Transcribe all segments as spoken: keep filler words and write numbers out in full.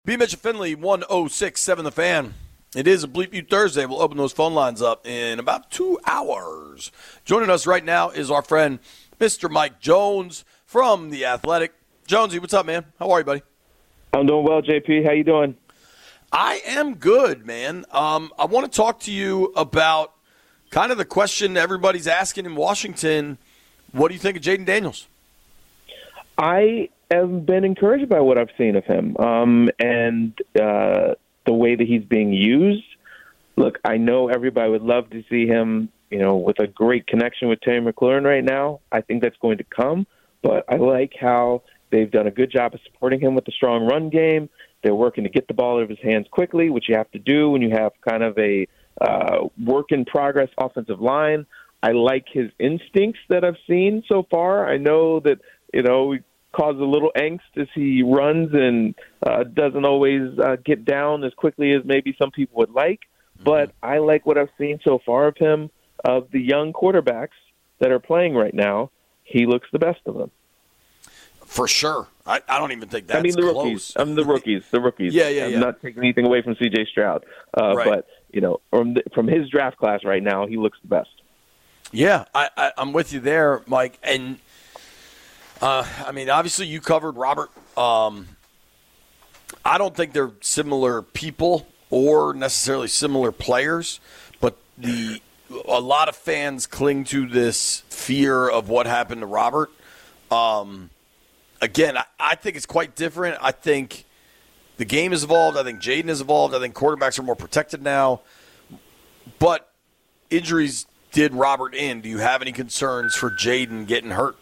B. Mitchell Finley, one oh six point seven The Fan. It is a Bleep View Thursday. We'll open those phone lines up in about two hours. Joining us right now is our friend, Mister Mike Jones from The Athletic. Jonesy, what's up, man? How are you, buddy? I'm doing well, J P. How you doing? I am good, man. Um, I want to talk to you about kind of the question everybody's asking in Washington. What do you think of Jayden Daniels? I have been encouraged by what I've seen of him um, and uh, the way that he's being used. Look, I know everybody would love to see him, you know, with a great connection with Terry McLaurin right now. I think that's going to come, but I like how they've done a good job of supporting him with the strong run game. They're working to get the ball out of his hands quickly, which you have to do when you have kind of a uh, work-in-progress offensive line. I like his instincts that I've seen so far. I know that, you know, he causes a little angst as he runs and uh, doesn't always uh, get down as quickly as maybe some people would like. Mm-hmm. But I like what I've seen so far of him. Of the young quarterbacks that are playing right now, he looks the best of them. For sure. I, I don't even think that's I mean, the close. rookies. I'm the rookies. The rookies. yeah, yeah, I'm yeah. not taking anything away from C J Stroud. Uh, right. But, you know, from the, from his draft class right now, he looks the best. Yeah, I, I, I'm with you there, Mike. And, uh, I mean, obviously you covered Robert. Um, I don't think they're similar people or necessarily similar players, but the a lot of fans cling to this fear of what happened to Robert. Um, again, I, I think it's quite different. I think the game has evolved. I think Jayden has evolved. I think quarterbacks are more protected now. But injuries did Robert in. Do you have any concerns for Jayden getting hurt?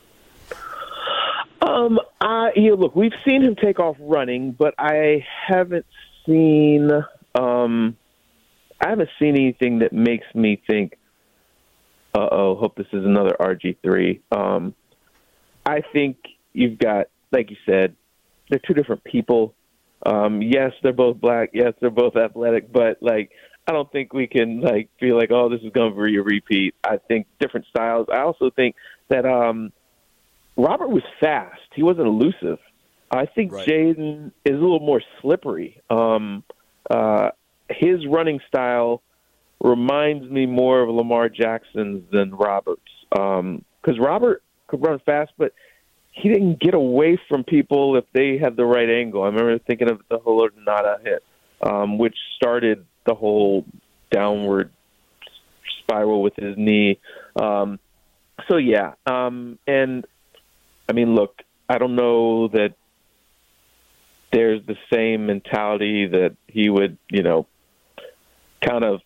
Um, I, you know, look, we've seen him take off running, but I haven't seen um, I haven't seen anything that makes me think, uh-oh, hope this is another R G three. Um, I think you've got, like you said, they're two different people. Um, yes, they're both black. Yes, they're both athletic. But, like, I don't think we can, like, feel like, oh, this is going to be a repeat. I think different styles. I also think that um, Robert was fast. He wasn't elusive. I think right. Jayden is a little more slippery. Um, uh, his running style reminds me more of Lamar Jackson's than Robert's. Because um, Robert could run fast, but he didn't get away from people if they had the right angle. I remember thinking of the Halotnada hit, um, which started the whole downward spiral with his knee. Um, so, yeah. Um, and, I mean, look, I don't know that there's the same mentality that he would, you know, kind of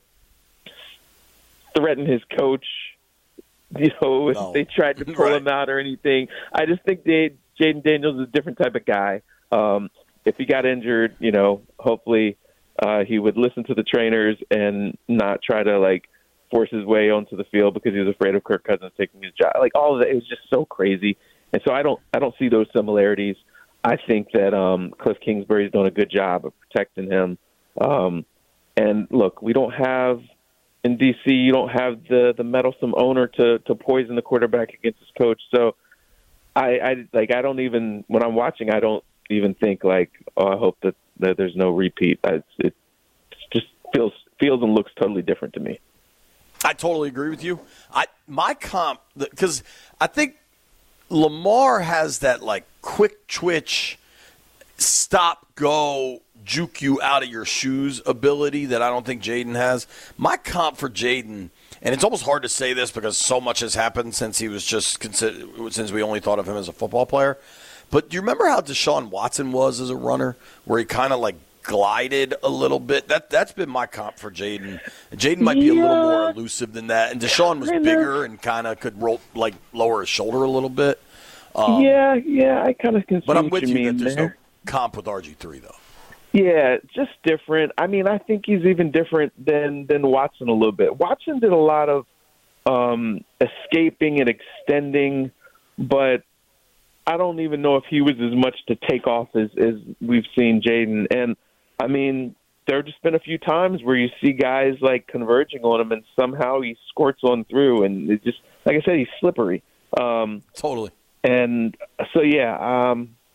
threaten his coach, you know, if no. they tried to pull right. him out or anything. I just think they, Jayden Daniels is a different type of guy. Um, if he got injured, you know, hopefully uh, he would listen to the trainers and not try to, like, force his way onto the field because he was afraid of Kirk Cousins taking his job. Like, all of that, it was just so crazy. And so I don't I don't see those similarities. I think that um, Cliff Kingsbury's done a good job of protecting him. Um, and, look, we don't have – in D C, you don't have the, the meddlesome owner to, to poison the quarterback against his coach. So, I, I like I don't even when I'm watching, I don't even think like, oh, I hope that, that there's no repeat. I, it just feels feels and looks totally different to me. I totally agree with you. I my comp because I think Lamar has that like quick twitch, stop go. Juke you out of your shoes ability that I don't think Jayden has. My comp for Jayden, and it's almost hard to say this because so much has happened since he was just considered, since we only thought of him as a football player. But do you remember how Deshaun Watson was as a runner, where he kind of like glided a little bit? That that's been my comp for Jayden. Jayden might be yeah. a little more elusive than that, and Deshaun was bigger and kind of could roll like lower his shoulder a little bit. Um, yeah, yeah, I kind of can see But I'm what with you you mean that there's there. no comp with R G three though. Yeah, just different. I mean, I think he's even different than, than Watson a little bit. Watson did a lot of um, escaping and extending, but I don't even know if he was as much to take off as, as we've seen Jayden. And, I mean, there have just been a few times where you see guys, like, converging on him, and somehow he squirts on through. And it just, like I said, he's slippery. Um, Totally. And so, yeah, um,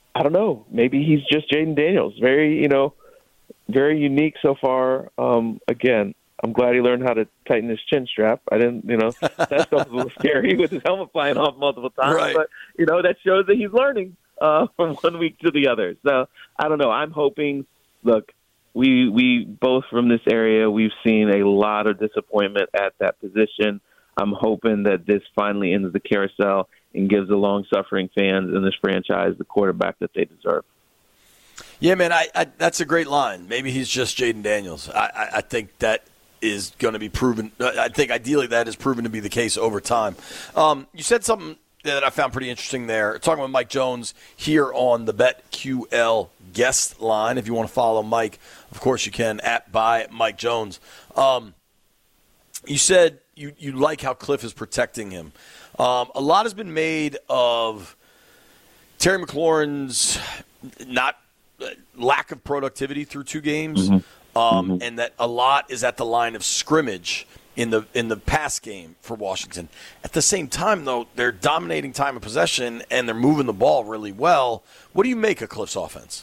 I don't know. Maybe he's just Jayden Daniels. Very, you know, very unique so far. Um, again, I'm glad he learned how to tighten his chin strap. I didn't, you know, that stuff was a little scary with his helmet flying off multiple times. Right. But, you know, that shows that he's learning uh, from one week to the other. So, I don't know. I'm hoping, look, we we both from this area, we've seen a lot of disappointment at that position. I'm hoping that this finally ends the carousel and gives the long-suffering fans in this franchise the quarterback that they deserve. Yeah, man, I, I that's a great line. Maybe he's just Jayden Daniels. I, I, I think that is going to be proven. I think ideally that is proven to be the case over time. Um, you said something that I found pretty interesting there. Talking with Mike Jones here on the BetQL guest line. If you want to follow Mike, of course you can, at by Mike Jones. Um, you said you, you like how Cliff is protecting him. Um, a lot has been made of Terry McLaurin's not lack of productivity through two games, mm-hmm. Um, mm-hmm. and that a lot is at the line of scrimmage in the in the pass game for Washington. At the same time, though, they're dominating time of possession and they're moving the ball really well. What do you make of Cliff's offense?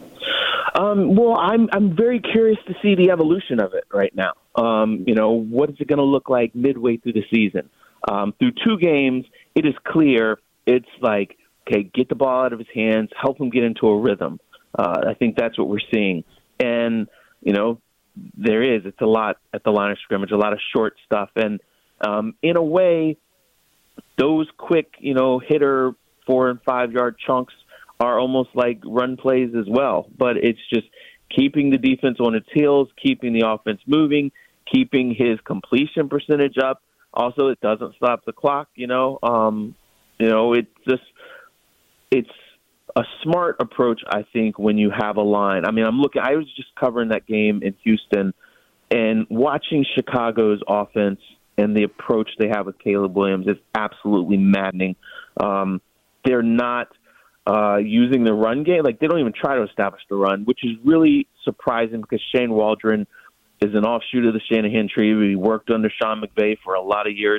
Um, well, I'm I'm very curious to see the evolution of it right now. Um, you know, what is it going to look like midway through the season? Um, through two games, it is clear it's like, okay, get the ball out of his hands, help him get into a rhythm. Uh, I think that's what we're seeing. And, you know, there is. It's a lot at the line of scrimmage, a lot of short stuff. And um, in a way, those quick, you know, hitter four- and five-yard chunks are almost like run plays as well. But it's just keeping the defense on its heels, keeping the offense moving, keeping his completion percentage up. Also, it doesn't stop the clock, you know. Um, you know, it's just it's a smart approach, I think, when you have a line. I mean, I'm looking. I was just covering that game in Houston and watching Chicago's offense and the approach they have with Caleb Williams is absolutely maddening. Um, they're not uh, using the run game. Like, they don't even try to establish the run, which is really surprising because Shane Waldron is an offshoot of the Shanahan tree. He worked under Sean McVay for a lot of years.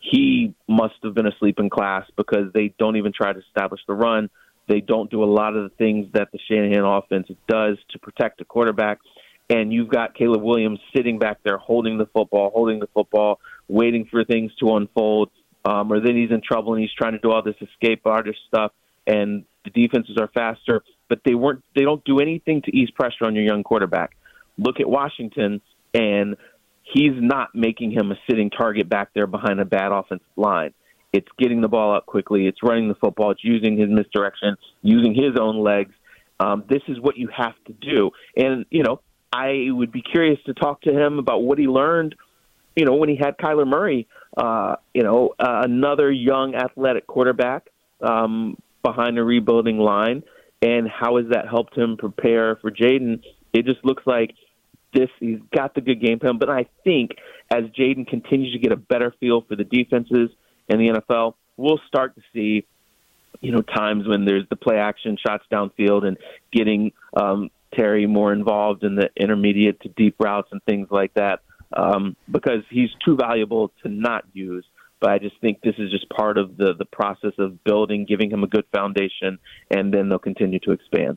He must have been asleep in class because they don't even try to establish the run. They don't do a lot of the things that the Shanahan offense does to protect the quarterback. And you've got Caleb Williams sitting back there holding the football, holding the football, waiting for things to unfold. Um, or then he's in trouble and he's trying to do all this escape artist stuff. And the defenses are faster, but they weren't. They don't do anything to ease pressure on your young quarterback. Look at Washington, and he's not making him a sitting target back there behind a bad offensive line. It's getting the ball up quickly. It's running the football. It's using his misdirection, using his own legs. Um, this is what you have to do. And, you know, I would be curious to talk to him about what he learned, you know, when he had Kyler Murray, uh, you know, uh, another young athletic quarterback um, behind a rebuilding line, and how has that helped him prepare for Jayden. It just looks like this, he's got the good game plan, but I think as Jayden continues to get a better feel for the defenses in the N F L, we'll start to see, you know, times when there's the play action shots downfield and getting um, Terry more involved in the intermediate to deep routes and things like that, um, because he's too valuable to not use. But I just think this is just part of the, the process of building, giving him a good foundation, and then they'll continue to expand.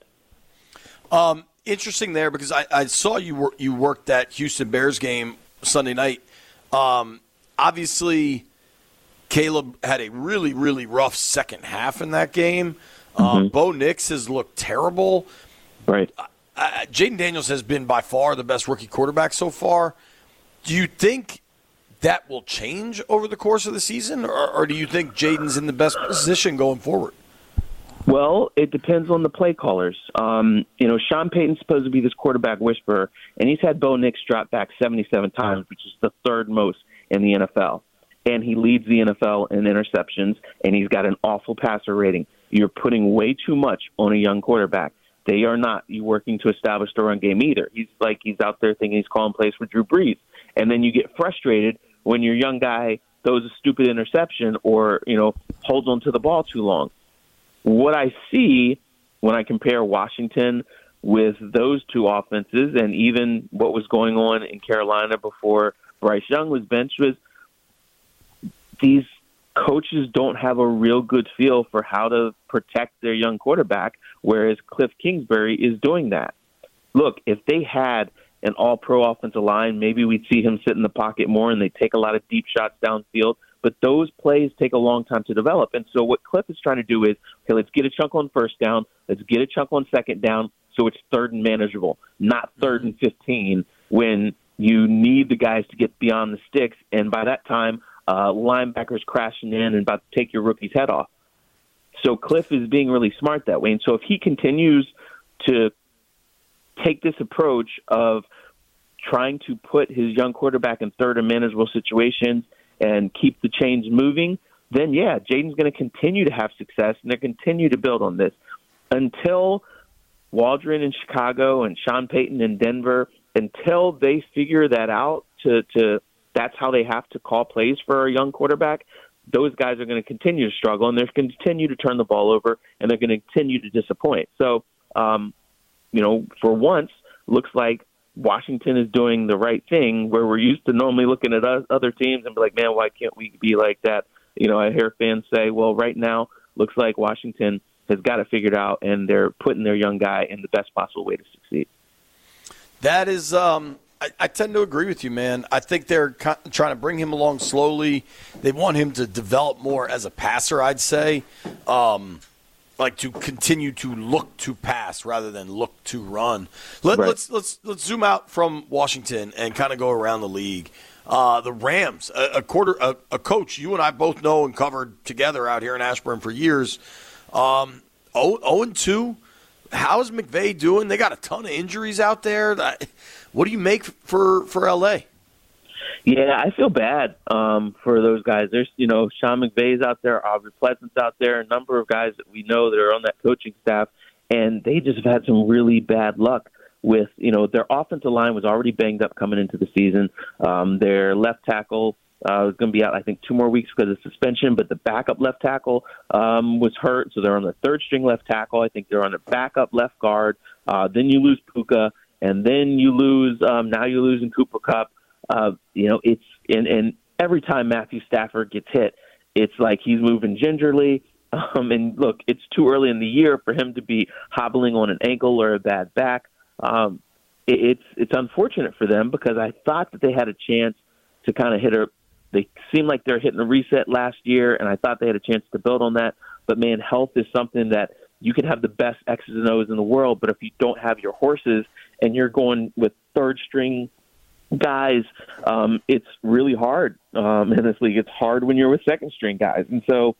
Um, interesting there, because I, I saw you wor- you worked that Houston Bears game Sunday night. Um, obviously, Caleb had a really, really rough second half in that game. Um, mm-hmm. Bo Nix has looked terrible. Right. Uh, uh, Jayden Daniels has been by far the best rookie quarterback so far. Do you think that will change over the course of the season, or, or do you think Jayden's in the best position going forward? Well, it depends on the play callers. Um, you know, Sean Payton's supposed to be this quarterback whisperer, and he's had Bo Nix drop back seventy-seven times, which is the third most in the N F L. And he leads the N F L in interceptions, and he's got an awful passer rating. You're putting way too much on a young quarterback. They are not working to establish the run game either. He's like he's out there thinking he's calling plays for Drew Brees. And then you get frustrated when your young guy throws a stupid interception or, you know, holds on to the ball too long. What I see when I compare Washington with those two offenses and even what was going on in Carolina before Bryce Young was benched was these coaches don't have a real good feel for how to protect their young quarterback, whereas Cliff Kingsbury is doing that. Look, if they had an all-pro offensive line, maybe we'd see him sit in the pocket more and they take a lot of deep shots downfield. But those plays take a long time to develop. And so what Cliff is trying to do is, okay, let's get a chunk on first down, let's get a chunk on second down, so it's third and manageable, not third and fifteen when you need the guys to get beyond the sticks. And by that time, uh, linebackers crashing in and about to take your rookie's head off. So Cliff is being really smart that way. And so if he continues to take this approach of trying to put his young quarterback in third and manageable situations and keep the chains moving, then, yeah, Jaden's going to continue to have success, and they're going to continue to build on this until Waldron in Chicago and Sean Payton in Denver, until they figure that out, to, to that's how they have to call plays for a young quarterback. Those guys are going to continue to struggle, and they're going to continue to turn the ball over, and they're going to continue to disappoint. So, um, you know, for once, looks like Washington is doing the right thing, where we're used to normally looking at other teams and be like, man, why can't we be like that? You know, I hear fans say, well, right now, looks like Washington has got it figured out, and they're putting their young guy in the best possible way to succeed. That is, um, I, I tend to agree with you, man. I think they're co- trying to bring him along slowly. They want him to develop more as a passer, I'd say, um, like to continue to look to pass rather than look to run. Let, right. Let's let's let's zoom out from Washington and kind of go around the league. Uh, the Rams, a, a quarter, a, a coach you and I both know and covered together out here in Ashburn for years. Um, oh and two. How's McVay doing? They got a ton of injuries out there. What do you make for, for L A? Yeah, I feel bad um, for those guys. There's, you know, Sean McVay's out there, Aubrey Pleasant's out there, a number of guys that we know that are on that coaching staff, and they just have had some really bad luck with, you know, their offensive line was already banged up coming into the season. Um, their left tackle uh, was going to be out, I think, two more weeks because of suspension, but the backup left tackle um, was hurt, so they're on the third-string left tackle. I think they're on a backup left guard. Uh, then you lose Puka, and then you lose, um, now you're losing Cooper Kupp. Uh, you know, it's and, and every time Matthew Stafford gets hit, it's like he's moving gingerly. Um, and look, it's too early in the year for him to be hobbling on an ankle or a bad back. Um, it, it's it's unfortunate for them because I thought that they had a chance to kind of hit a. They seemed like they're hitting a reset last year, and I thought they had a chance to build on that. But man, health is something that you can have the best X's and O's in the world, but if you don't have your horses and you're going with third string guys, um, it's really hard um, in this league. It's hard when you're with second string guys, and so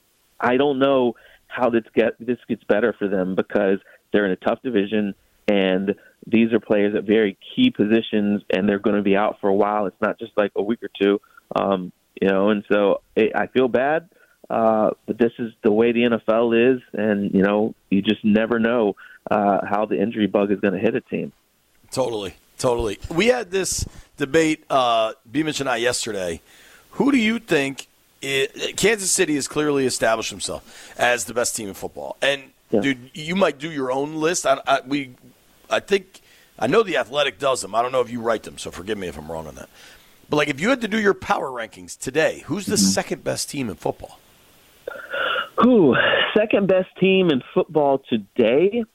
I don't know how this get this gets better for them because they're in a tough division, and these are players at very key positions, and they're going to be out for a while. It's not just like a week or two, um, you know. And so it, I feel bad, uh, but this is the way the N F L is, and you know, you just never know uh, how the injury bug is going to hit a team. Totally. Totally. We had this debate, uh, Beamish and I, yesterday. Who do you think it, Kansas City has clearly established himself as the best team in football? And, yeah. dude, you might do your own list. I, I, we, I think I know The Athletic does them. I don't know if you write them, so forgive me if I'm wrong on that. But, like, if you had to do your power rankings today, who's the mm-hmm. second best team in football? Who? Second best team in football today?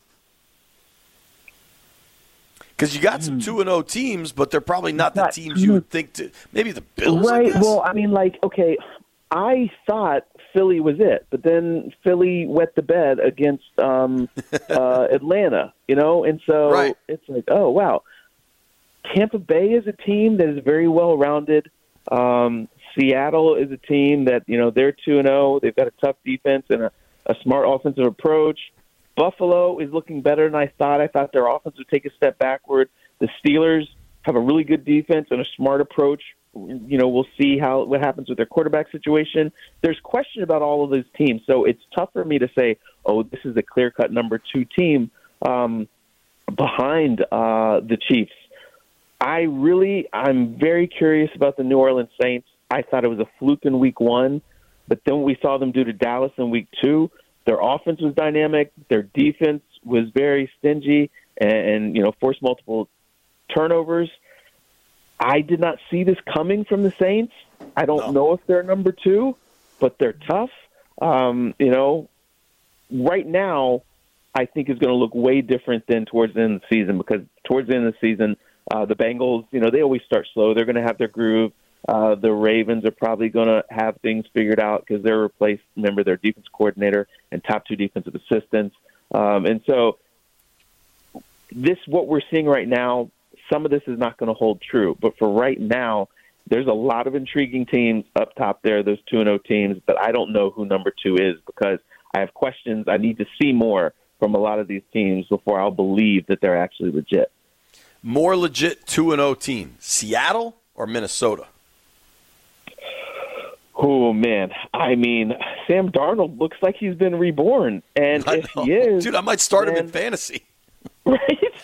Because you got some two and oh teams, but they're probably not the teams you would think to. Maybe the Bills, right? I guess? Well, I mean, like, okay, I thought Philly was it, but then Philly wet the bed against um, uh, Atlanta, you know? And so right. it's like, oh, wow. Tampa Bay is a team that is very well-rounded. Um, Seattle is a team that, you know, they're two and oh. They've got a tough defense and a, a smart offensive approach. Buffalo is looking better than I thought. I thought their offense would take a step backward. The Steelers have a really good defense and a smart approach. You know, we'll see how what happens with their quarterback situation. There's question about all of those teams, so it's tough for me to say, oh, this is a clear-cut number two team um, behind uh, the Chiefs. I really, I'm very curious about the New Orleans Saints. I thought it was a fluke in week one, but then we saw them do to Dallas in week two. Their offense was dynamic. Their defense was very stingy and, and, you know, forced multiple turnovers. I did not see this coming from the Saints. I don't no. know if they're number two. but they're tough. Um, you know, right now, I think is going to look way different than towards the end of the season, because towards the end of the season, uh, the Bengals, you know, they always start slow. They're going to have their groove. Uh, the Ravens are probably going to have things figured out because they're replaced, remember, their defense coordinator and top two defensive assistants. Um, and so this, what we're seeing right now, some of this is not going to hold true. But for right now, there's a lot of intriguing teams up top there, those two and oh teams, but I don't know who number two is because I have questions. I need to see more from a lot of these teams before I'll believe that they're actually legit. More legit two and oh team, Seattle or Minnesota? Oh, man. I mean, Sam Darnold looks like he's been reborn. And I if know. he is... Dude, I might start then, him in fantasy. Right?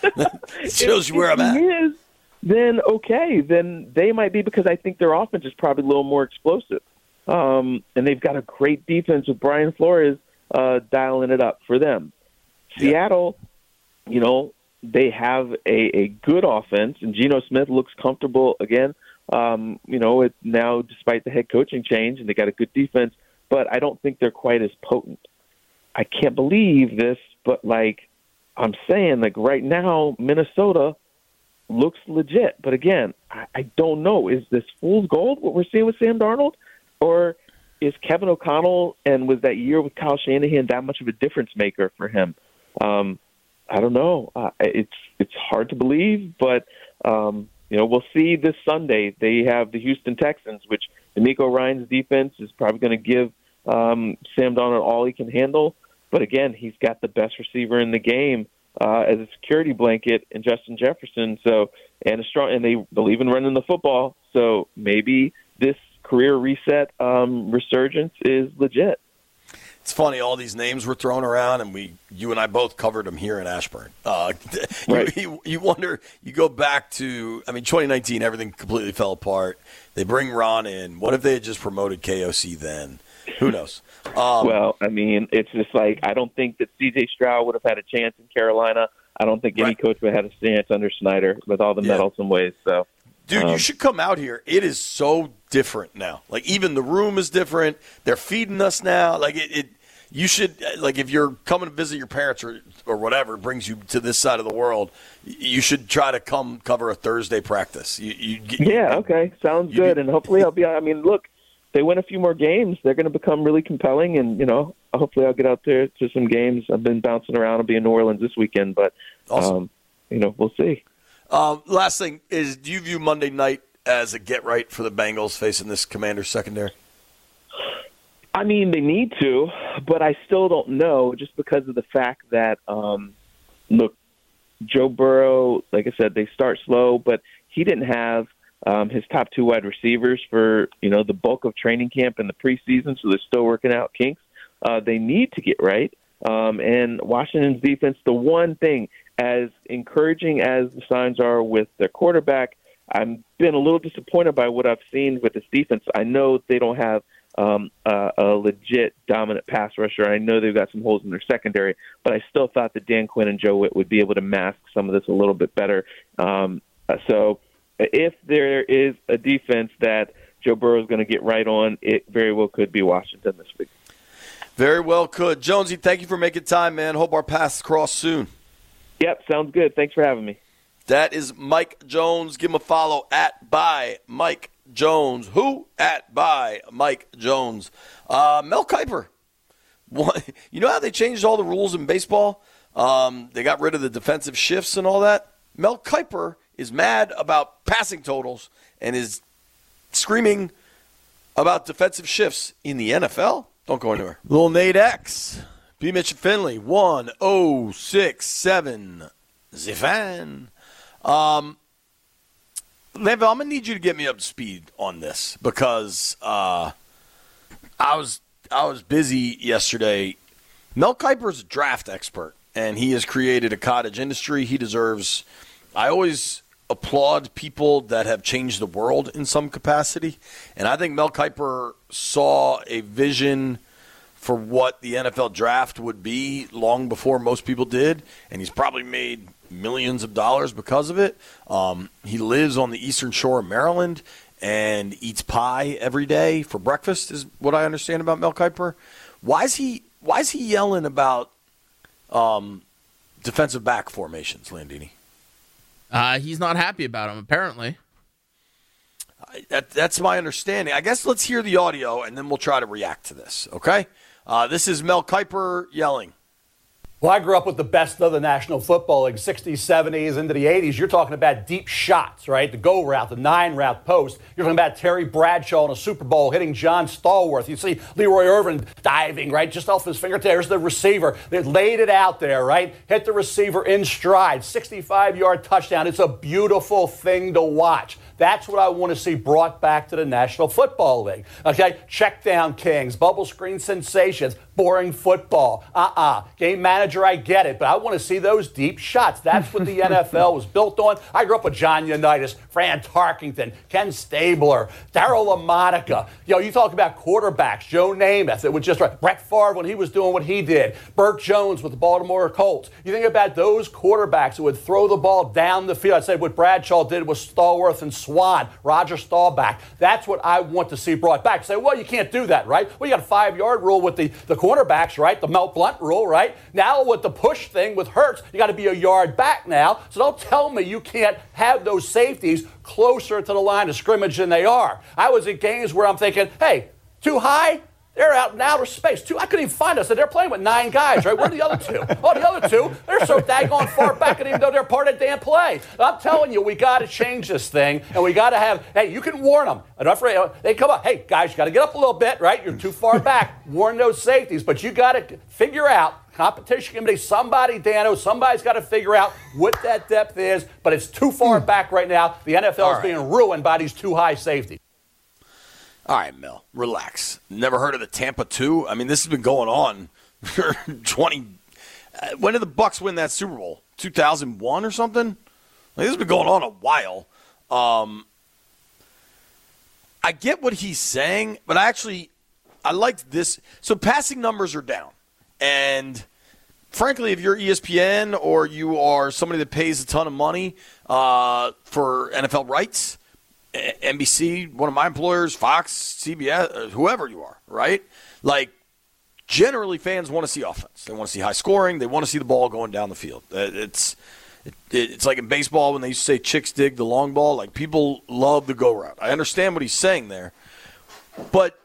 It shows if, you where if I'm at. He is, then okay. Then they might be, because I think their offense is probably a little more explosive. Um, and they've got a great defense with Brian Flores uh, dialing it up for them. Yeah. Seattle, you know, they have a, a good offense, and Geno Smith looks comfortable again. Um, you know, it now, despite the head coaching change, and they got a good defense, but I don't think they're quite as potent. I can't believe this, but like I'm saying, like right now, Minnesota looks legit. But again, I, I don't know. Is this fool's gold, what we're seeing with Sam Darnold? Or is Kevin O'Connell and was that year with Kyle Shanahan that much of a difference maker for him? Um, I don't know. Uh, it's it's hard to believe, but um, you know, we'll see this Sunday. They have the Houston Texans, which D'Amico Ryan's defense is probably going to give um, Sam Darnold all he can handle. But again, he's got the best receiver in the game uh, as a security blanket in Justin Jefferson. So and a strong, and they believe in running the football. So maybe this career reset um, resurgence is legit. It's funny, all these names were thrown around, and we, you and I both covered them here in Ashburn. Uh, right. you, you, you wonder, you go back to, I mean, twenty nineteen, everything completely fell apart. They bring Ron in. What if they had just promoted K O C then? Who knows? Um, well, I mean, it's just like, I don't think that C J Stroud would have had a chance in Carolina. I don't think any right. coach would have had a chance under Snyder with all the yeah. meddlesome ways. So, Dude, um, you should come out here. It is so different now. Like, even the room is different. They're feeding us now. Like, it, it you should, like, if you're coming to visit your parents or or whatever brings you to this side of the world, you should try to come cover a Thursday practice. You, you, you yeah, okay. Sounds you, good. And hopefully I'll be, I mean, look, they win a few more games, they're going to become really compelling. And, you know, hopefully I'll get out there to some games. I've been bouncing around. I'll be in New Orleans this weekend, but, awesome. um, you know, we'll see. Um, last thing is, do you view Monday night as a get-right for the Bengals facing this Commanders secondary? I mean, they need to, but I still don't know, just because of the fact that, um, look, Joe Burrow, like I said, they start slow, but he didn't have um, his top two wide receivers for, you know, the bulk of training camp and the preseason, so they're still working out kinks. Uh, they need to get right. Um, and Washington's defense, the one thing, as encouraging as the signs are with their quarterback, I've been a little disappointed by what I've seen with this defense. I know they don't have um, uh, a legit dominant pass rusher. I know they've got some holes in their secondary, but I still thought that Dan Quinn and Joe Witt would be able to mask some of this a little bit better. Um, so if there is a defense that Joe Burrow is going to get right on, it very well could be Washington this week. Very well could. Jonesy, thank you for making time, man. Hope our paths cross soon. Yep, sounds good. Thanks for having me. That is Mike Jones. Give him a follow at by Mike Jones. Who? At by Mike Jones. Uh, Mel Kiper. What, you know how they changed all the rules in baseball? Um, they got rid of the defensive shifts and all that. Mel Kiper is mad about passing totals and is screaming about defensive shifts in the N F L. Don't go anywhere. Little Nate X. B. Mitch and Finley. one oh six seven. Zifan. Um, Lev, I'm going to need you to get me up to speed on this because uh, I was I was busy yesterday. Mel Kiper's a draft expert, and he has created a cottage industry. He deserves – I always applaud people that have changed the world in some capacity, and I think Mel Kiper saw a vision for what the N F L draft would be long before most people did, and he's probably made – millions of dollars because of it. Um, he lives on the eastern shore of Maryland, and eats pie every day for breakfast, is what I understand about Mel Kiper. Why is he why is he yelling about um, defensive back formations, Landini? Uh, he's not happy about them, apparently. I, that, that's my understanding. I guess let's hear the audio, and then we'll try to react to this, okay? Uh, this is Mel Kiper yelling. Well, I grew up with the best of the National Football League, sixties, seventies, into the eighties. You're talking about deep shots, right? The go route, the nine route post. You're talking about Terry Bradshaw in a Super Bowl hitting John Stallworth. You see Leroy Irvin diving, right, just off his fingertips. There's the receiver. They laid it out there, right? Hit the receiver in stride, sixty-five-yard touchdown. It's a beautiful thing to watch. That's what I want to see brought back to the National Football League. Okay, check down kings, bubble screen sensations, boring football. Uh-uh. Game manager, I get it, but I want to see those deep shots. That's what the N F L was built on. I grew up with John Unitas, Fran Tarkington, Ken Stabler, Darryl LaMonica. You know, you talk about quarterbacks, Joe Namath. It was just right. Brett Favre when he was doing what he did. Burt Jones with the Baltimore Colts. You think about those quarterbacks who would throw the ball down the field. I said what Bradshaw did with Stallworth and Swan, Roger Staubach. That's what I want to see brought back. Say, well, you can't do that, right? Well, you got a five-yard rule with the, the cornerbacks, right? The Mel Blount rule, right? Now with the push thing with Hurts, you got to be a yard back now. So don't tell me you can't have those safeties closer to the line of scrimmage than they are. I was at games where I'm thinking, hey, too high? They're out in outer space. Two, I couldn't even find us. They're playing with nine guys, right? Where are the other two? Oh, the other two, they're so daggone far back, and even though they're part of the damn play. I'm telling you, we got to change this thing, and we got to have, hey, you can warn them. Enough for, they come up, hey, guys, you got to get up a little bit, right? You're too far back. Warn those safeties, but you got to figure out, competition committee, somebody, Dano, somebody's got to figure out what that depth is, but it's too far back right now. The N F L is right. being ruined by these too high safeties. All right, Mel, relax. Never heard of the Tampa two? I mean, this has been going on for twenty. Uh, when did the Bucks win that Super Bowl? two thousand one or something? Like, this has been going on a while. Um, I get what he's saying, but I actually I liked this. So passing numbers are down, and frankly, if you're E S P N or you are somebody that pays a ton of money uh, for N F L rights. N B C, one of my employers, Fox, C B S, whoever you are, right? Like, generally fans want to see offense. They want to see high scoring. They want to see the ball going down the field. It's it, it's like in baseball when they used to say chicks dig the long ball. Like, people love the go route. I understand what he's saying there. But,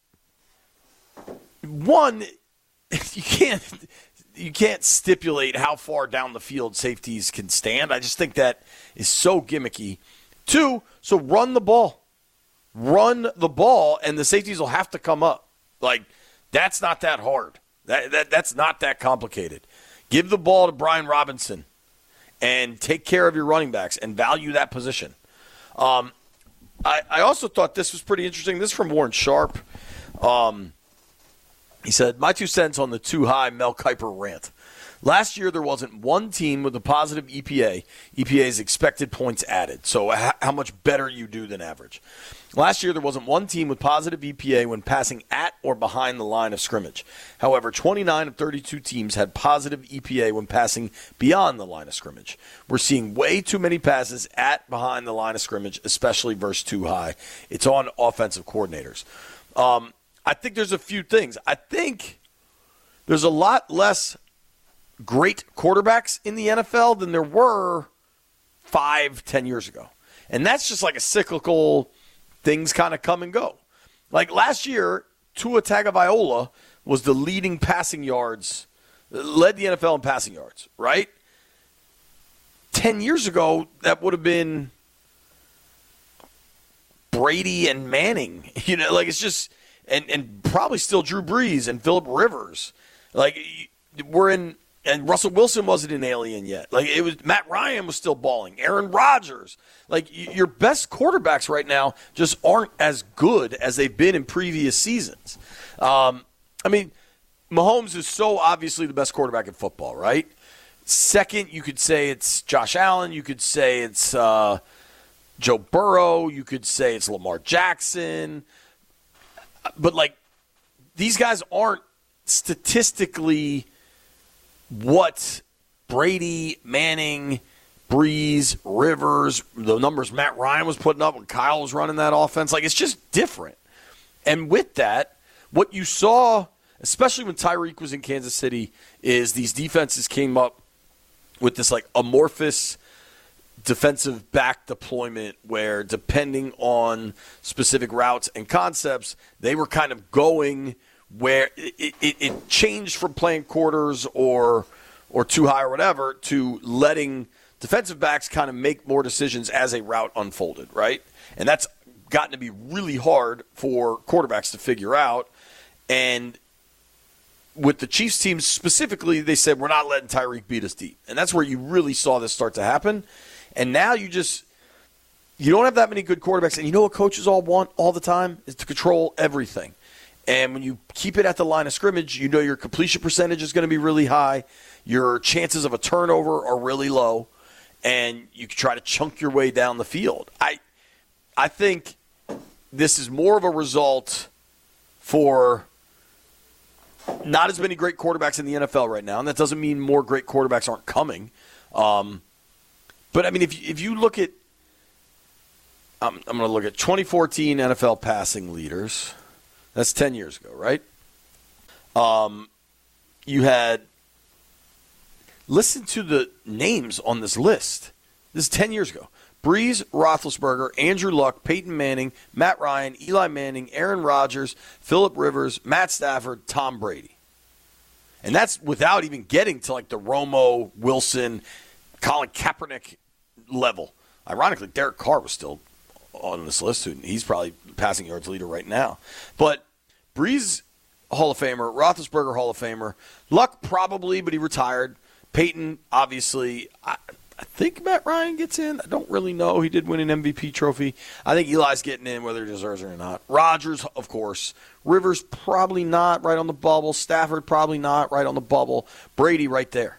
one, you can't you can't stipulate how far down the field safeties can stand. I just think that is so gimmicky. Two, so run the ball. Run the ball, and the safeties will have to come up. Like, that's not that hard. That, that That's not that complicated. Give the ball to Brian Robinson and take care of your running backs and value that position. Um, I, I also thought this was pretty interesting. This is from Warren Sharp. Um, he said, my two cents on the too high Mel Kiper rant. Last year, there wasn't one team with a positive E P A. E P A is expected points added, so how much better you do than average. Last year, there wasn't one team with positive E P A when passing at or behind the line of scrimmage. However, twenty-nine of thirty-two teams had positive E P A when passing beyond the line of scrimmage. We're seeing way too many passes at behind the line of scrimmage, especially versus too high. It's on offensive coordinators. Um, I think there's a few things. I think there's a lot less great quarterbacks in the N F L than there were five, ten years ago. And that's just like a cyclical, things kind of come and go. Like last year, Tua Tagovailoa was the leading passing yards, led the N F L in passing yards, right? Ten years ago, that would have been Brady and Manning. You know, like it's just, and, and probably still Drew Brees and Phillip Rivers. Like, we're in, and Russell Wilson wasn't an alien yet. Like, it was, Matt Ryan was still balling. Aaron Rodgers. Like, your best quarterbacks right now just aren't as good as they've been in previous seasons. Um, I mean, Mahomes is so obviously the best quarterback in football, right? Second, you could say it's Josh Allen. You could say it's uh, Joe Burrow. You could say it's Lamar Jackson. But, like, these guys aren't statistically what Brady, Manning, Breeze, Rivers, the numbers Matt Ryan was putting up when Kyle was running that offense. Like, it's just different. And with that, what you saw, especially when Tyreek was in Kansas City, is these defenses came up with this, like, amorphous defensive back deployment where, depending on specific routes and concepts, they were kind of going where it, it, it changed from playing quarters or or too high or whatever to letting defensive backs kind of make more decisions as a route unfolded, right? And that's gotten to be really hard for quarterbacks to figure out. And with the Chiefs team specifically, they said, we're not letting Tyreek beat us deep. And that's where you really saw this start to happen. And now you just – you don't have that many good quarterbacks. And you know what coaches all want all the time is to control everything. And when you keep it at the line of scrimmage, you know your completion percentage is going to be really high. Your chances of a turnover are really low. And you can try to chunk your way down the field. I I think this is more of a result for not as many great quarterbacks in the N F L right now. And that doesn't mean more great quarterbacks aren't coming. Um, but, I mean, if you, if you look at um, – I'm going to look at twenty fourteen N F L passing leaders. That's ten years ago, right? Um, you had – listen to the names on this list. This is ten years ago. Breeze, Roethlisberger, Andrew Luck, Peyton Manning, Matt Ryan, Eli Manning, Aaron Rodgers, Phillip Rivers, Matt Stafford, Tom Brady. And that's without even getting to like the Romo, Wilson, Colin Kaepernick level. Ironically, Derek Carr was still on this list. He's probably passing yards leader right now. But Breeze, Hall of Famer. Roethlisberger, Hall of Famer. Luck, probably, but he retired. Peyton, obviously. I, I think Matt Ryan gets in. I don't really know. He did win an M V P trophy. I think Eli's getting in, whether he deserves it or not. Rodgers, of course. Rivers, probably not, right on the bubble. Stafford, probably not, right on the bubble. Brady, right there.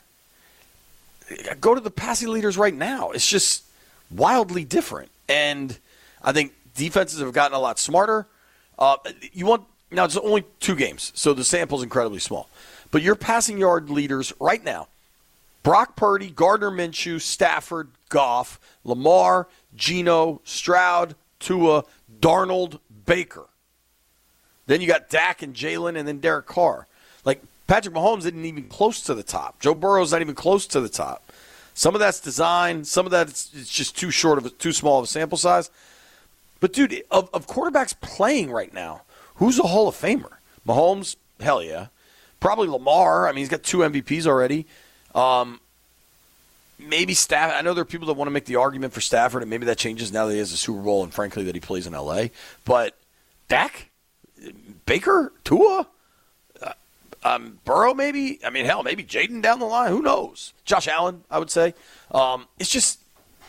Go to the passing leaders right now. It's just wildly different. And I think defenses have gotten a lot smarter. Uh, you want now it's only two games, so the sample's incredibly small. But your passing yard leaders right now, Brock Purdy, Gardner Minshew, Stafford, Goff, Lamar, Geno, Stroud, Tua, Darnold, Baker. Then you got Dak and Jalen and then Derek Carr. Like, Patrick Mahomes isn't even close to the top. Joe Burrow's not even close to the top. Some of that's design. Some of that it's, it's just too short of a, too small of a sample size. But, dude, of, of quarterbacks playing right now, who's a Hall of Famer? Mahomes, hell yeah. Probably Lamar. I mean, he's got two M V Ps already. Um, maybe Stafford. I know there are people that want to make the argument for Stafford, and maybe that changes now that he has a Super Bowl and, frankly, that he plays in L A. But Dak? Baker? Tua? Uh, um, Burrow, maybe? I mean, hell, maybe Jaden down the line. Who knows? Josh Allen, I would say. Um, it's just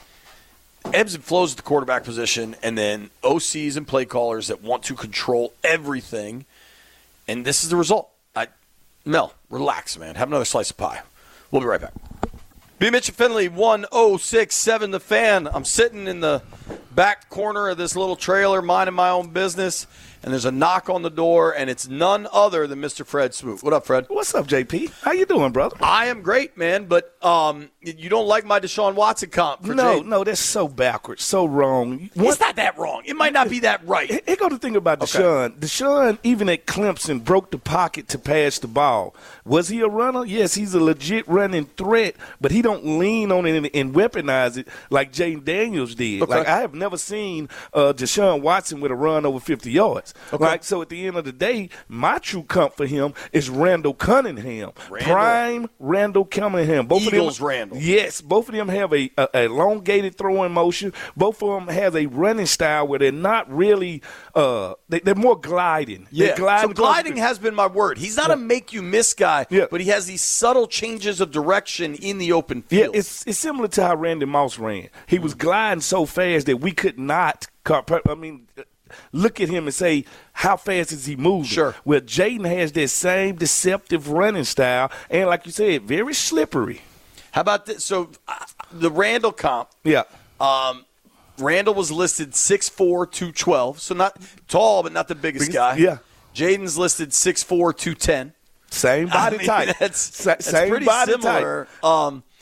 ebbs and flows at the quarterback position, and then O Cs and play callers that want to control everything. And this is the result. I, Mel, relax, man. Have another slice of pie. We'll be right back. B. Mitch and Finley, one oh six point seven The Fan. I'm sitting in the back corner of this little trailer, minding my own business, and there's a knock on the door, and it's none other than Mister Fred Smoot. What up, Fred? What's up, J P? How you doing, brother? I am great, man, but um, you don't like my Deshaun Watson comp for No, Jay? no, that's so backwards, so wrong. What, It's not that wrong. It might not be that right. Here go the thing about Okay. Deshaun. Deshaun, even at Clemson, broke the pocket to pass the ball. Was he a runner? Yes, he's a legit running threat, but he don't lean on it and, and weaponize it like Jaden Daniels did. Okay. Like, I have never seen uh, Deshaun Watson with a run over fifty yards. Okay. Like, so at the end of the day, my true comp for him is Randall Cunningham. Randall. Prime Randall Cunningham. Both Eagles of them, Randall. Yes, both of them have a, a, a elongated throwing motion. Both of them have a running style where they're not really uh, they, they're more gliding. Yeah, They glide so across gliding the- has been my word. He's not a make-you-miss guy, Yeah. but he has these subtle changes of direction in the open Yeah, field. it's it's similar to how Randy Moss ran. He was gliding so fast that we could not. I mean, look at him and say, how fast is he moving? Sure. Well, Jaden has that same deceptive running style, and like you said, very slippery. How about this? So uh, the Randall comp, Yeah. um, Randall was listed six four, two twelve, so not tall, but not the biggest Biggest- guy. yeah. Jaden's listed six four, two ten. Same body I mean, type. That's, Sa- that's same pretty body similar. Um,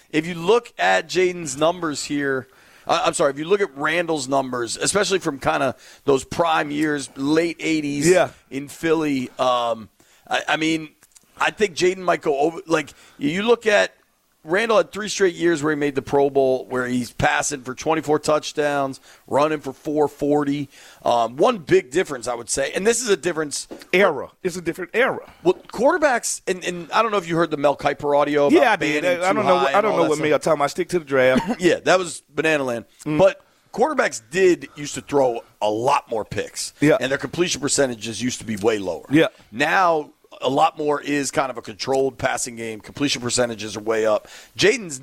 if you look at Jaden's numbers here, uh, I'm sorry, if you look at Randall's numbers, especially from kind of those prime years, late eighties yeah. in Philly, um, I, I mean, I think Jaden might go over. Like, you look at Randall had three straight years where he made the Pro Bowl, where he's passing for twenty-four touchdowns, running for four forty. Um, one big difference, I would say, and this is a difference. Era. It's a different era. Well, quarterbacks, and, and I don't know if you heard the Mel Kiper audio. About yeah, I did. I don't know. I don't know what Mel talking about. Stick to the draft. Yeah, that was Banana Land. Mm. But quarterbacks did used to throw a lot more picks. Yeah, and their completion percentages used to be way lower. Yeah, now. A lot more is kind of a controlled passing game. Completion percentages are way up. Jaden's,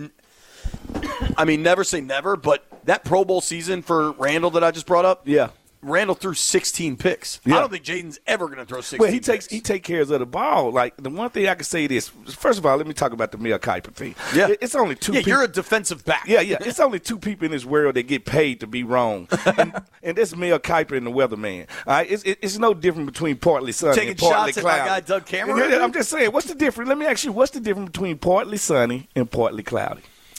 I mean, never say never, but that Pro Bowl season for Randall that I just brought up, yeah, Randall threw sixteen picks. Yeah. I don't think Jaden's ever going to throw sixteen. Well, he takes picks. he take cares of the ball. Like the one thing I can say is, first of all, let me talk about the Mel Kiper thing. Yeah, it's only two. Yeah, people. you're a defensive back. Yeah, yeah. It's only two people in this world that get paid to be wrong, and, and that's Mel Kiper and the Weatherman. All right, it's, it's no different between partly sunny Taking and partly shots cloudy. at my guy Doug Cameron. Yeah, I'm just saying, what's the difference? Let me ask you, what's the difference between partly sunny and partly cloudy?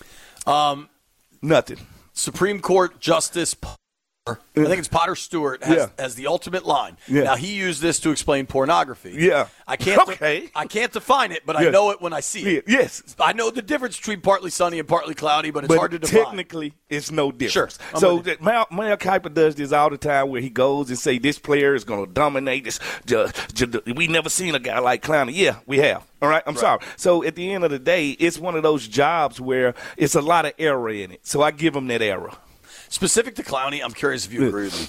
Um, nothing. Supreme Court Justice. I think it's Potter Stewart has, yeah. has the ultimate line. Yeah. Now he used this to explain pornography. Yeah, I can't. Okay. De- I can't define it, but yeah. I know it when I see it. Yeah. Yes, I know the difference between partly sunny and partly cloudy, but it's but hard to define. Technically, it's no difference. Sure. I'm so that Mel, Mel Kiper does this all the time, where he goes and say this player is going to dominate this. J- j- we never seen a guy like Clowney. Yeah, we have. All right, I'm right. sorry. So at the end of the day, it's one of those jobs where it's a lot of error in it. So I give him that error. Specific to Clowney, I'm curious if you agree with me.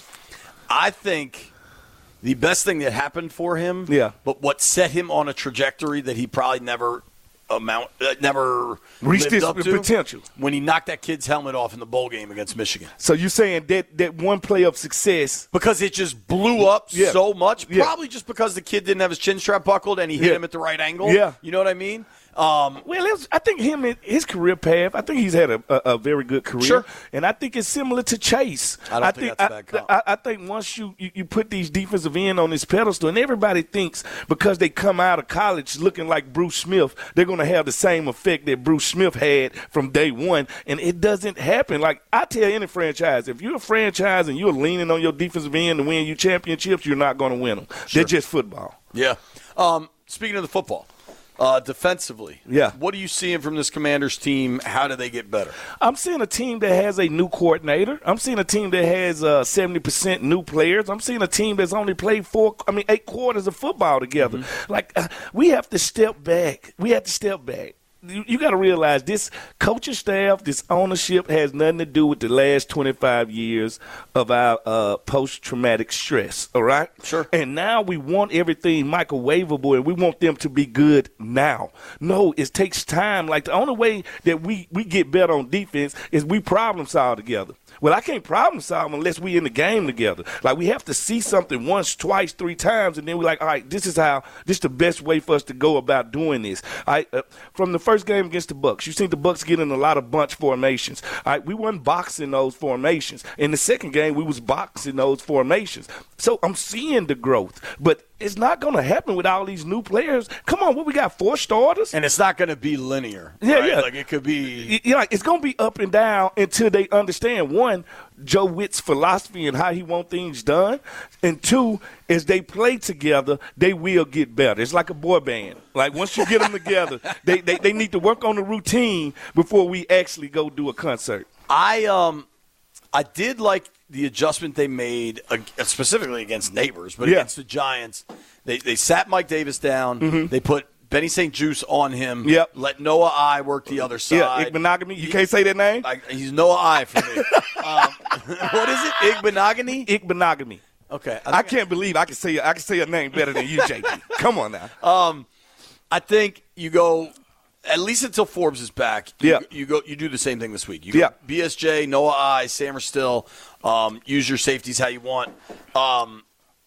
I think the best thing that happened for him, yeah. but what set him on a trajectory that he probably never amount, uh, never reached his up to, potential, when he knocked that kid's helmet off in the bowl game against Michigan. So you're saying that that one play of success, because it just blew up yeah. so much, yeah. probably just because the kid didn't have his chin strap buckled and he hit yeah. him at the right angle. Yeah, you know what I mean. Um, well, it was, I think him and his career path, I think he's had a, a, a very good career. Sure. And I think it's similar to Chase. I don't I think, think that's I, a bad comp. I, I think once you, you, you put these defensive end on this pedestal, and everybody thinks because they come out of college looking like Bruce Smith, they're going to have the same effect that Bruce Smith had from day one. And it doesn't happen. Like I tell any franchise, if you're a franchise and you're leaning on your defensive end to win you championships, you're not going to win them. Sure. They're just football. Yeah. Um, speaking of the football. Uh, defensively, yeah. What are you seeing from this Commanders team? How do they get better? I'm seeing a team that has a new coordinator. I'm seeing a team that has uh, seventy percent new players. I'm seeing a team that's only played four, I mean, eight quarters of football together. Mm-hmm. Like, uh, we have to step back. We have to step back. You, you got to realize this coaching staff, this ownership has nothing to do with the last twenty-five years of our uh, post-traumatic stress, all right? Sure. And now we want everything microwavable, and we want them to be good now. No, it takes time. Like, the only way that we, we get better on defense is we problem solve together. Well, I can't problem solve unless we in the game together. Like, we have to see something once, twice, three times, and then we're like, all right, this is how, this is the best way for us to go about doing this. All right, uh, from the first game against the Bucs, you seen the Bucs get in a lot of bunch formations. All right, we weren't boxing those formations. In the second game, we was boxing those formations. So I'm seeing the growth, but it's not going to happen with all these new players. Come on, what we got, four starters? And it's not going to be linear. Yeah, right? yeah. Like it could be. You know, it's going to be up and down until they understand, one, Joe Witt's philosophy and how he wants things done, and two, as they play together, they will get better. It's like a boy band. Like once you get them together, they, they, they need to work on the routine before we actually go do a concert. I um, I did like the adjustment they made, uh, specifically against Neighbors, but yeah. against the Giants. They they sat Mike Davis down. Mm-hmm. They put Benny Saint Juice on him. Yep. Let Noah I work the other side. Yeah, Igbenogany. You can't say that name? I, he's Noah I for me. um, what is it? Igbenogany? Igbenogany. Okay. I, I can't believe I can say I can say a name better than you, J P. Come on now. Um, I think you go at least until Forbes is back. You, yeah. You go. You do the same thing this week. You go yeah. B S J, Noah I, Sam Still. Um, use your safeties how you want. Um,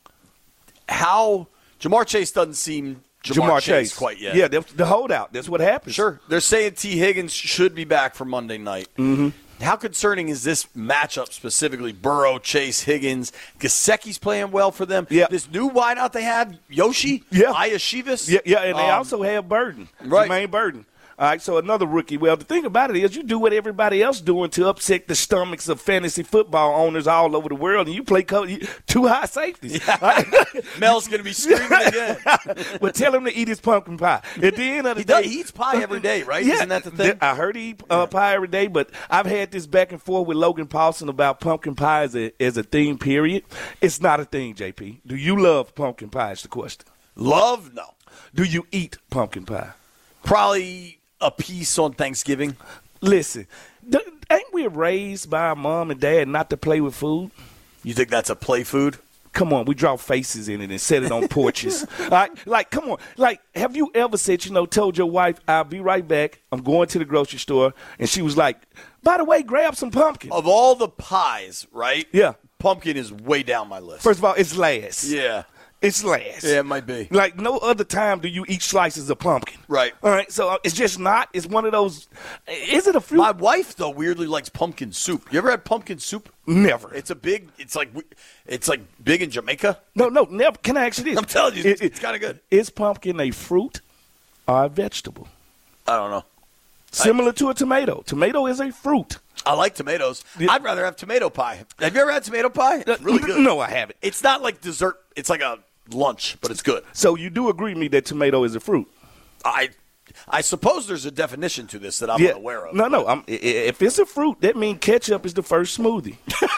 how Jamar Chase doesn't seem Jamar, Jamar Chase, Chase quite yet. Yeah, the holdout. That's what happens. Sure. They're saying T. Higgins should be back for Monday night. Mm-hmm. How concerning is this matchup specifically? Burrow, Chase, Higgins. Gesicki's playing well for them. Yeah. This new wideout they have, Yoshi, yeah. Iashivas. Yeah, yeah, and they um, also have Burden, right. Jermaine Burden. All right, so another rookie. Well, the thing about it is you do what everybody else doing to upset the stomachs of fantasy football owners all over the world, and you play co- two high safeties. Yeah. Right? Mel's going to be screaming again. But tell him to eat his pumpkin pie. At the end of the he, day. does, he eats pie every day, right? Yeah, Isn't that the thing? I heard he eat uh, pie every day, but I've had this back and forth with Logan Paulson about pumpkin pie as a, as a thing, period. It's not a thing, J P. Do you love pumpkin pie is the question. Love? No. Do you eat pumpkin pie? Probably a piece on Thanksgiving. Listen, th- ain't we raised by our mom and dad not to play with food? You think that's a play food? Come on, we draw faces in it and set it on porches. All right? Like, come on. Like, have you ever said, you know, told your wife, I'll be right back, I'm going to the grocery store, and she was like, by the way, grab some pumpkin. Of all the pies, right? Yeah. Pumpkin is way down my list. First of all, it's last. Yeah. It's last. Yeah, it might be. Like, no other time do you eat slices of pumpkin. Right. All right, so uh, it's just not. It's one of those. Is it a fruit? My wife, though, weirdly likes pumpkin soup. You ever had pumpkin soup? Never. It's a big, it's like, it's like big in Jamaica. No, no, never. Can I ask you this? I'm telling you, It- it's kind of good. Is pumpkin a fruit or a vegetable? I don't know. Similar to a tomato. Tomato is a fruit. I like tomatoes. Yeah. I'd rather have tomato pie. Have you ever had tomato pie? It's really good. No, I haven't. It's not like dessert. It's like a lunch, but it's good. So you do agree with me that tomato is a fruit? I I suppose there's a definition to this that I'm Yeah. unaware of. No, no. I'm, i- if it's a fruit, that means ketchup is the first smoothie.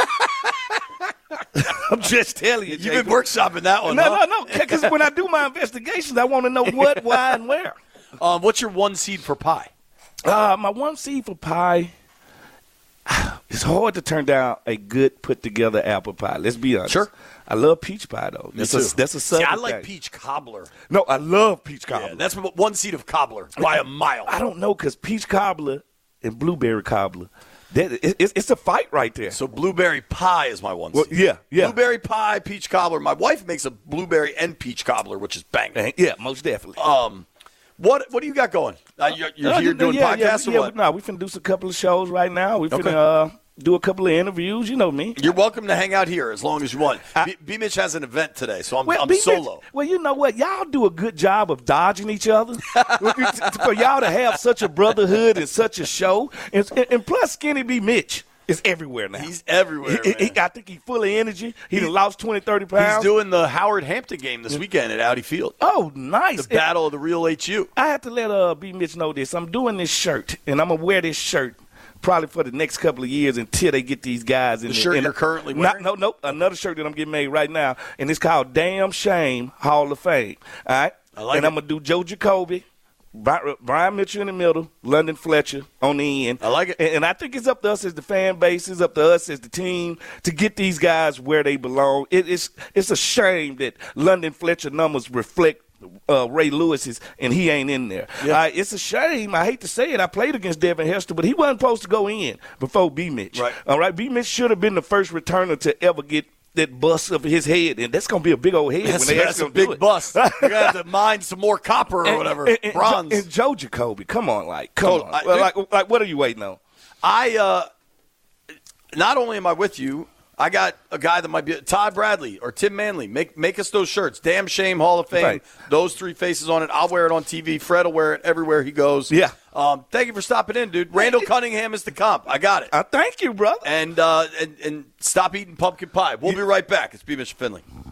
I'm just telling you. You've been workshopping that one, No, huh? no, no. Because when I do my investigations, I want to know what, why, and where. Um, what's your one seed for pie? Uh, my one seed for pie, it's hard to turn down a good put together apple pie. Let's be honest. Sure. I love peach pie though. Me That's too. a that's a See, southern I like thing. peach cobbler. No, I love peach cobbler. Yeah, that's one seed of cobbler by a mile. I don't know because peach cobbler and blueberry cobbler, that it, it's, it's a fight right there. So blueberry pie is my one Well, seed. yeah, yeah. Blueberry pie, peach cobbler. My wife makes a blueberry and peach cobbler, which is bang. Yeah, most definitely. Um, what what do you got going? Uh, you're you're Uh, here doing yeah, podcasts yeah, or yeah, what? No, we finna do some couple of shows right now. We finna Okay. uh, do a couple of interviews. You know me. You're welcome to hang out here as long as you want. I- B, B Mitch has an event today, so I'm, Well, I'm B- solo. Well, you know what? Y'all do a good job of dodging each other. For y'all to have such a brotherhood and such a show. And, and, and plus, Skinny B. Mitch is everywhere now. He's everywhere. He, he, man. I think he's full of energy. He done lost twenty, thirty He's pounds. doing the Howard Hampton game this weekend at Audi Field. Oh, nice. The Battle of the Real H U. I have to let uh, B. Mitch know this. I'm doing this shirt, and I'm going to wear this shirt probably for the next couple of years until they get these guys in The the shirt in you're currently Not- wearing? No, no, another shirt that I'm getting made right now, and it's called Damn Shame Hall of Fame. All right? I like and it. I'm going to do Joe Jacoby, Bri- Brian Mitchell in the middle, London Fletcher on the end. I like it. And, and I think it's up to us as the fan base, it's up to us as the team to get these guys where they belong. It, it's, it's a shame that London Fletcher numbers reflect Uh, Ray Lewis's, and he ain't in there. Yeah. Uh, it's a shame. I hate to say it. I played against Devin Hester, but he wasn't supposed to go in before B. Mitch. Right. All right. B. Mitch should have been the first returner to ever get that bust of his head, and that's going to be a big old head That's, when they that's a actually do big it. bust. You're going to have to mine some more copper or And- whatever. and, and, Bronze. And Joe Jacoby, come on, like, come Total- on. I- well, dude- like, like, what are you waiting on? I uh, not only am I with you, I got a guy that might be Todd Bradley or Tim Manley. Make make us those shirts. Damn Shame Hall of Fame. Right. Those three faces on it. I'll wear it on T V. Fred will wear it everywhere he goes. Yeah. Um, thank you for stopping in, dude. Randall Cunningham is the comp. I got it. I thank you, brother. And uh, and and stop eating pumpkin pie. We'll be right back. It's B. Mitch Finley.